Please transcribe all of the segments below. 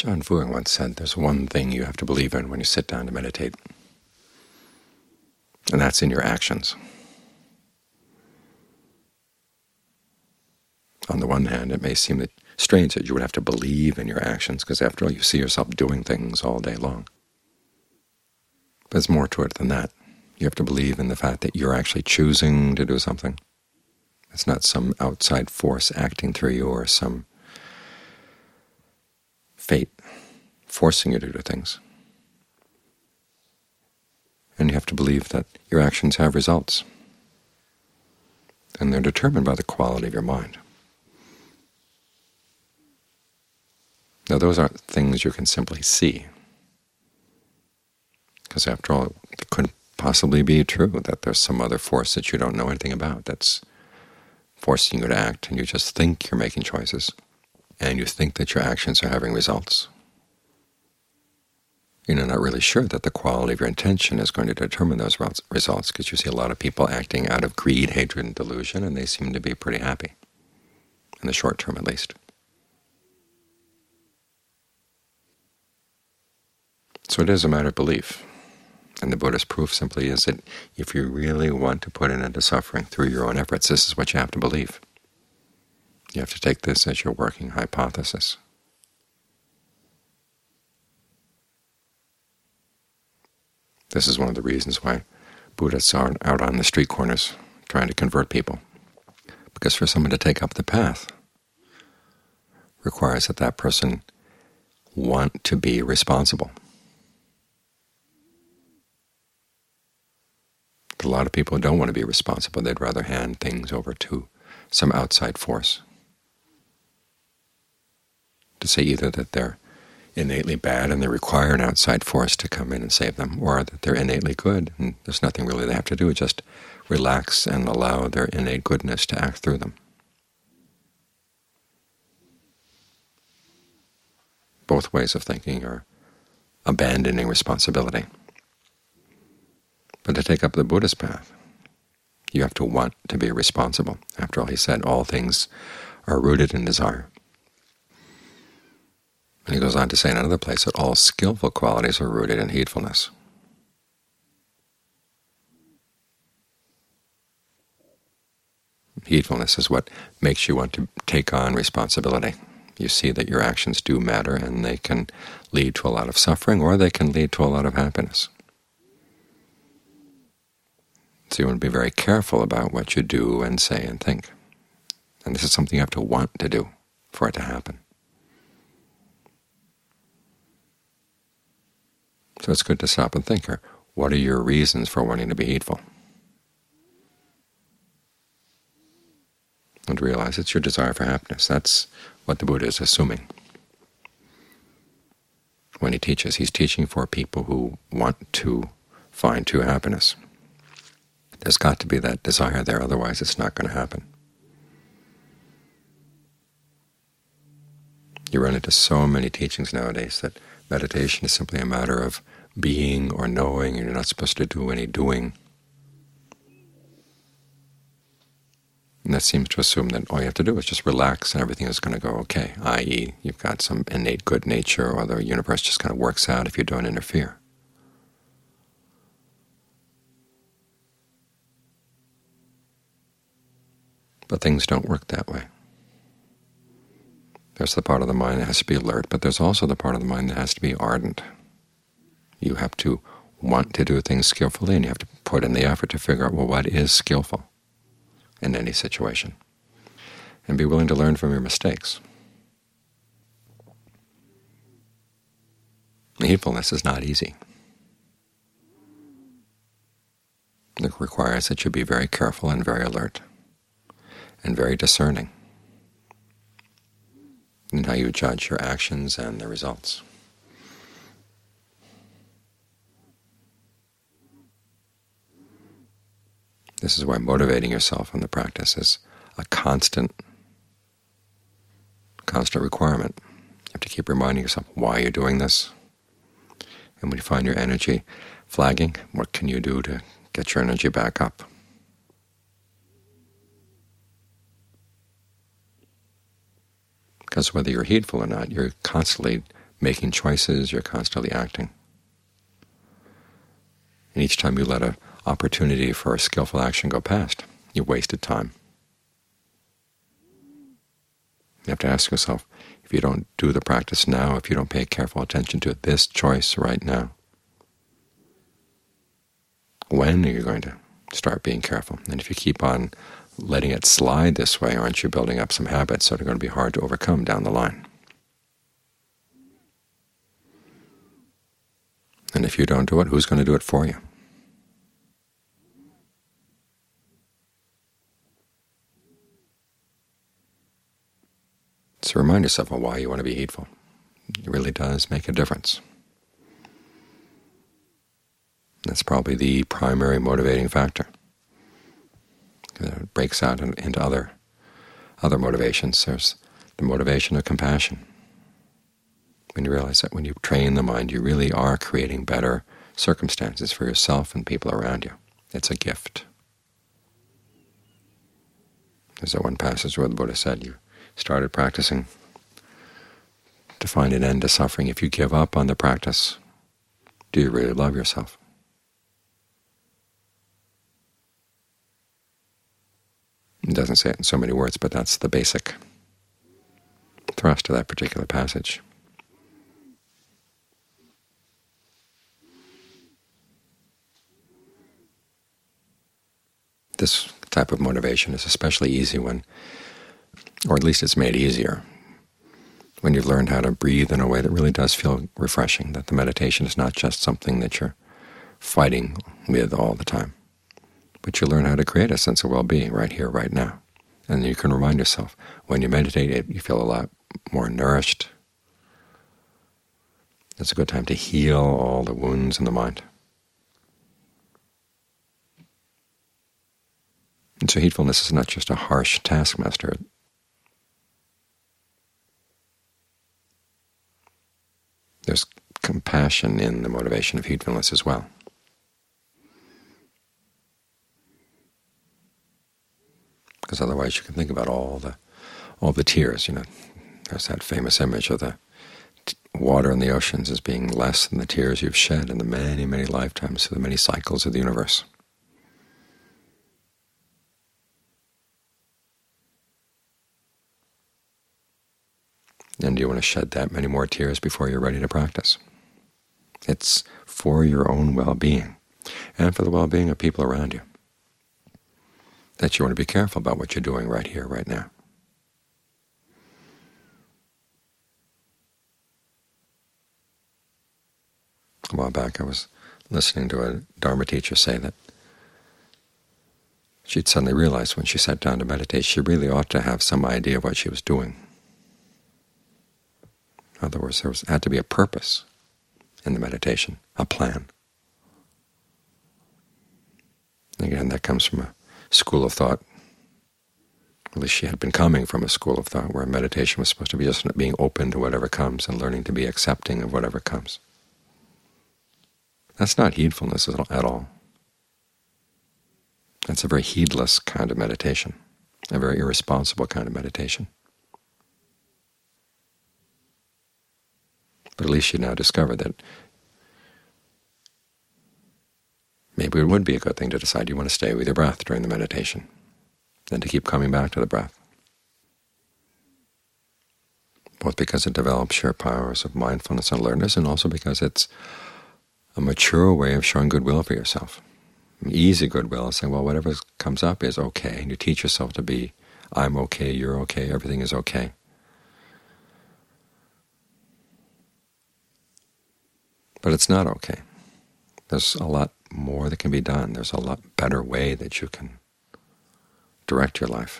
John Fuang once said, there's one thing you have to believe in when you sit down to meditate, and that's in your actions. On the one hand, it may seem that strange that you would have to believe in your actions, because after all, you see yourself doing things all day long. But there's more to it than that. You have to believe in the fact that you're actually choosing to do something. It's not some outside force acting through you or some fate forcing you to do things. And you have to believe that your actions have results, and they're determined by the quality of your mind. Now, those aren't things you can simply see, because after all, it couldn't possibly be true that there's some other force that you don't know anything about that's forcing you to act, and you just think you're making choices, and you think that your actions are having results. You're not really sure that the quality of your intention is going to determine those results, because you see a lot of people acting out of greed, hatred, and delusion, and they seem to be pretty happy, in the short term at least. So it is a matter of belief. And the Buddhist proof simply is that if you really want to put an end to suffering through your own efforts, this is what you have to believe. You have to take this as your working hypothesis. This is one of the reasons why Buddhists are out on the street corners trying to convert people. Because for someone to take up the path requires that that person want to be responsible. A lot of people don't want to be responsible. They'd rather hand things over to some outside force, to say either that they're innately bad and they require an outside force to come in and save them, or that they're innately good and there's nothing really they have to do, just relax and allow their innate goodness to act through them. Both ways of thinking are abandoning responsibility. But to take up the Buddhist path, you have to want to be responsible. After all, he said, all things are rooted in desire. And he goes on to say in another place that all skillful qualities are rooted in heedfulness. Heedfulness is what makes you want to take on responsibility. You see that your actions do matter, and they can lead to a lot of suffering, or they can lead to a lot of happiness. So you want to be very careful about what you do and say and think. And this is something you have to want to do for it to happen. So it's good to stop and think, what are your reasons for wanting to be heedful? And realize it's your desire for happiness. That's what the Buddha is assuming. When he teaches, he's teaching for people who want to find true happiness. There's got to be that desire there, otherwise it's not going to happen. You run into so many teachings nowadays that meditation is simply a matter of being or knowing, and you're not supposed to do any doing. And that seems to assume that all you have to do is just relax and everything is going to go okay, i.e. you've got some innate good nature, or the universe just kind of works out if you don't interfere. But things don't work that way. There's the part of the mind that has to be alert, but there's also the part of the mind that has to be ardent. You have to want to do things skillfully, and you have to put in the effort to figure out, well, what is skillful in any situation, and be willing to learn from your mistakes. Heedfulness is not easy. It requires that you be very careful and very alert and very discerning in how you judge your actions and the results. This is why motivating yourself in the practice is a constant requirement. You have to keep reminding yourself why you're doing this. And when you find your energy flagging, what can you do to get your energy back up? Because whether you're heedful or not, you're constantly making choices, you're constantly acting. And each time you let an opportunity for a skillful action go past, you wasted time. You have to ask yourself, if you don't do the practice now, if you don't pay careful attention to this choice right now, when are you going to start being careful? And if you keep on letting it slide this way, aren't you building up some habits that are going to be hard to overcome down the line? And if you don't do it, who's going to do it for you? So remind yourself of why you want to be heedful. It really does make a difference. That's probably the primary motivating factor. It breaks out into other motivations. There's the motivation of compassion. When you realize that when you train the mind, you really are creating better circumstances for yourself and people around you. It's a gift. There's that one passage where the Buddha said, you started practicing to find an end to suffering. If you give up on the practice, do you really love yourself? It doesn't say it in so many words, but that's the basic thrust of that particular passage. This type of motivation is especially easy when, or at least it's made easier, when you've learned how to breathe in a way that really does feel refreshing, that the meditation is not just something that you're fighting with all the time, but you learn how to create a sense of well-being right here, right now. And you can remind yourself, when you meditate, you feel a lot more nourished. It's a good time to heal all the wounds in the mind. And so heedfulness is not just a harsh taskmaster. There's compassion in the motivation of heedfulness as well. Because otherwise you can think about all the tears. There's that famous image of the water in the oceans as being less than the tears you've shed in the many, many lifetimes through the many cycles of the universe. And do you want to shed that many more tears before you're ready to practice? It's for your own well-being and for the well-being of people around you that you want to be careful about what you're doing right here, right now. A while back I was listening to a Dharma teacher say that she'd suddenly realized when she sat down to meditate she really ought to have some idea of what she was doing. In other words, had to be a purpose in the meditation, a plan. Again, that comes from a school of thought. At least she had been coming from a school of thought where meditation was supposed to be just being open to whatever comes and learning to be accepting of whatever comes. That's not heedfulness at all. That's a very heedless kind of meditation, a very irresponsible kind of meditation. But at least you now discovered that maybe it would be a good thing to decide you want to stay with your breath during the meditation, and to keep coming back to the breath, both because it develops your powers of mindfulness and alertness, and also because it's a mature way of showing goodwill for yourself. Easy goodwill is saying, well, whatever comes up is okay, and you teach yourself to be, I'm okay, you're okay, everything is okay. But it's not okay. There's a lot more that can be done. There's a lot better way that you can direct your life.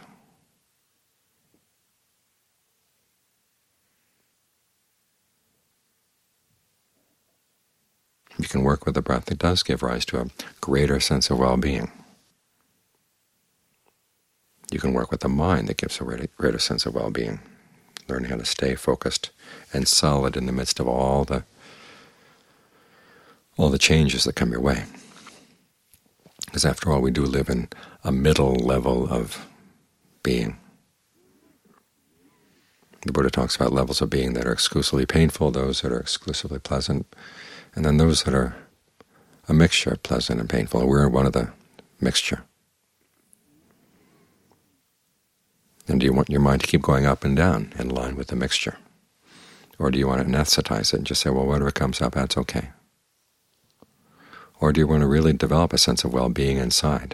You can work with a breath that does give rise to a greater sense of well-being. You can work with a mind that gives a greater sense of well-being, learning how to stay focused and solid in the midst of all the changes that come your way. Because after all, we do live in a middle level of being. The Buddha talks about levels of being that are exclusively painful, those that are exclusively pleasant, and then those that are a mixture of pleasant and painful. We're one of the mixture. And do you want your mind to keep going up and down in line with the mixture? Or do you want to anesthetize it and just say, well, whatever comes up, that's okay? Or do you want to really develop a sense of well-being inside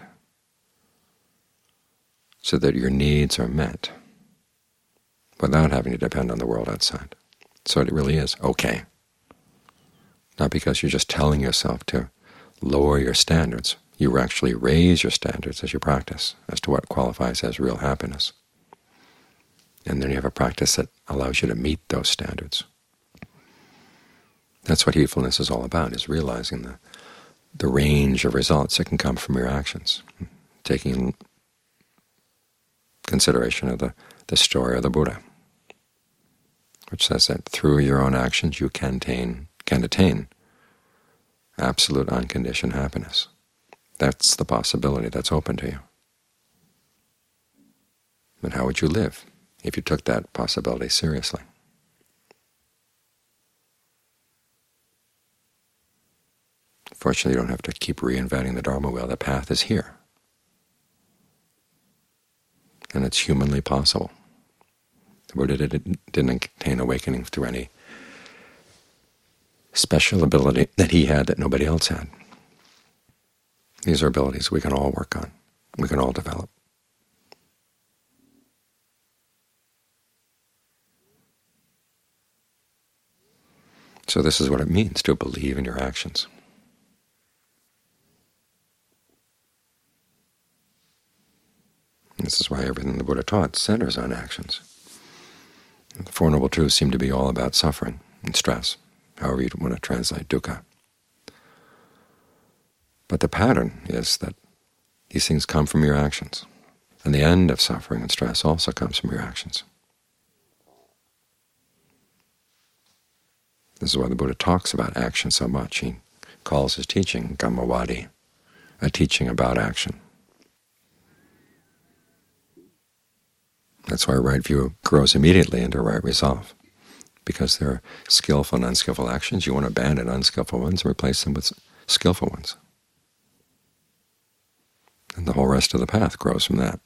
so that your needs are met without having to depend on the world outside? So it really is okay. Not because you're just telling yourself to lower your standards. You actually raise your standards as you practice as to what qualifies as real happiness. And then you have a practice that allows you to meet those standards. That's what heedfulness is all about, is realizing the range of results that can come from your actions, taking consideration of the story of the Buddha, which says that through your own actions you can attain absolute unconditioned happiness. That's the possibility that's open to you. But how would you live if you took that possibility seriously? Fortunately, you don't have to keep reinventing the Dharma wheel. The path is here, and it's humanly possible. The Buddha didn't attain awakening through any special ability that he had that nobody else had. These are abilities we can all work on, we can all develop. So this is what it means to believe in your actions. This is why everything the Buddha taught centers on actions. The Four Noble Truths seem to be all about suffering and stress, however you want to translate dukkha. But the pattern is that these things come from your actions, and the end of suffering and stress also comes from your actions. This is why the Buddha talks about action so much. He calls his teaching Gammavadi, a teaching about action. That's why right view grows immediately into right resolve, because there are skillful and unskillful actions. You want to abandon unskillful ones and replace them with skillful ones. And the whole rest of the path grows from that.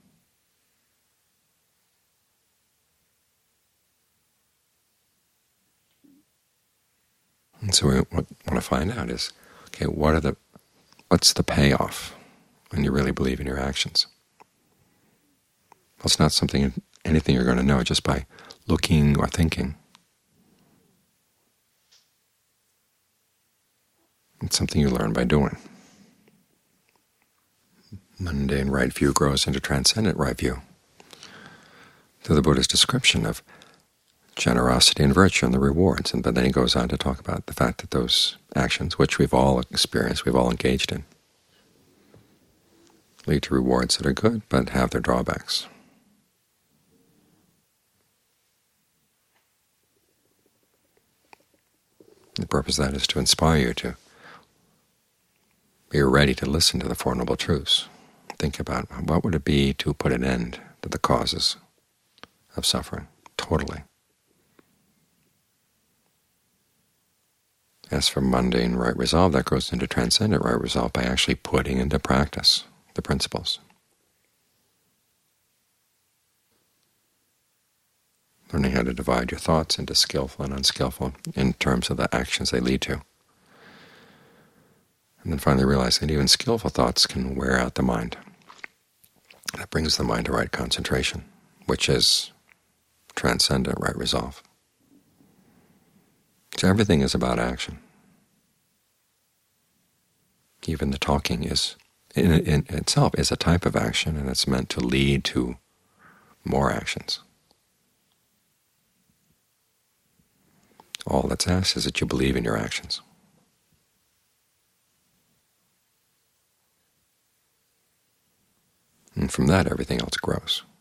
And so what we want to find out is, okay, what's the payoff when you really believe in your actions? Well, it's not anything you're going to know just by looking or thinking. It's something you learn by doing. Mundane right view grows into transcendent right view through the Buddha's description of generosity and virtue and the rewards. But then he goes on to talk about the fact that those actions, which we've all experienced, we've all engaged in, lead to rewards that are good but have their drawbacks. The purpose of that is to inspire you to be ready to listen to the Four Noble Truths. Think about what would it be to put an end to the causes of suffering totally. As for mundane right resolve, that goes into transcendent right resolve by actually putting into practice the principles. Learning how to divide your thoughts into skillful and unskillful in terms of the actions they lead to. And then finally realize that even skillful thoughts can wear out the mind. That brings the mind to right concentration, which is transcendent right resolve. So everything is about action. Even the talking is, in itself, is a type of action, and it's meant to lead to more actions. All that's asked is that you believe in your actions. And from that, everything else grows.